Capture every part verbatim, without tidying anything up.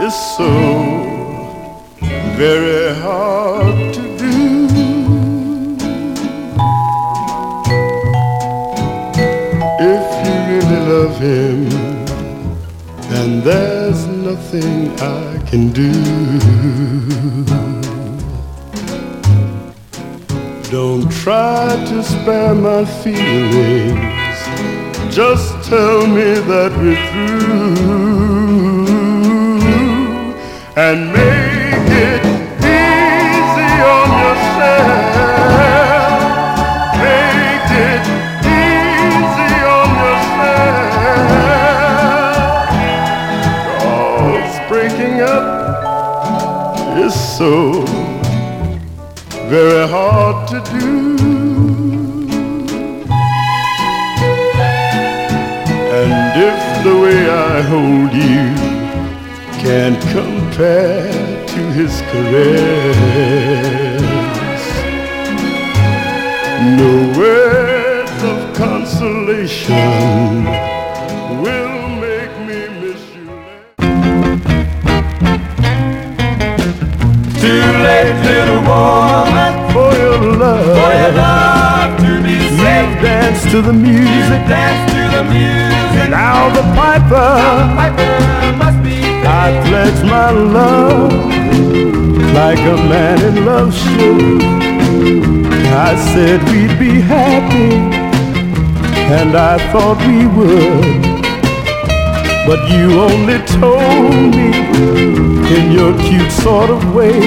is so very hard to do. If you really love him, then there's nothing I can do. Don't try to spare my feelings, just tell me that we're through, and make it easy on yourself. Make it easy on yourself. 'Cause breaking up is so very hard to do. And if the way I hold you can't compare to his caress, no words of consolation will make me miss you less. Too late, little woman, for your love, for your love to be saved. You dance to the music, you dance to the music. Now the piper, now the piper must be paid. I pledge my love like a man in love should. I said we'd be happy, and I thought we would, but you only told me in your cute sort of way,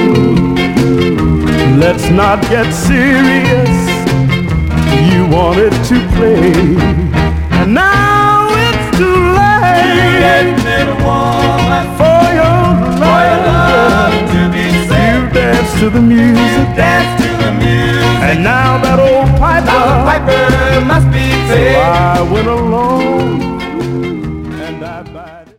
let's not get serious. You wanted to play, and now it's too late, little woman, for your love, for your love to be saved. You dance to the music, dance to the music, and now that old piper, now the piper must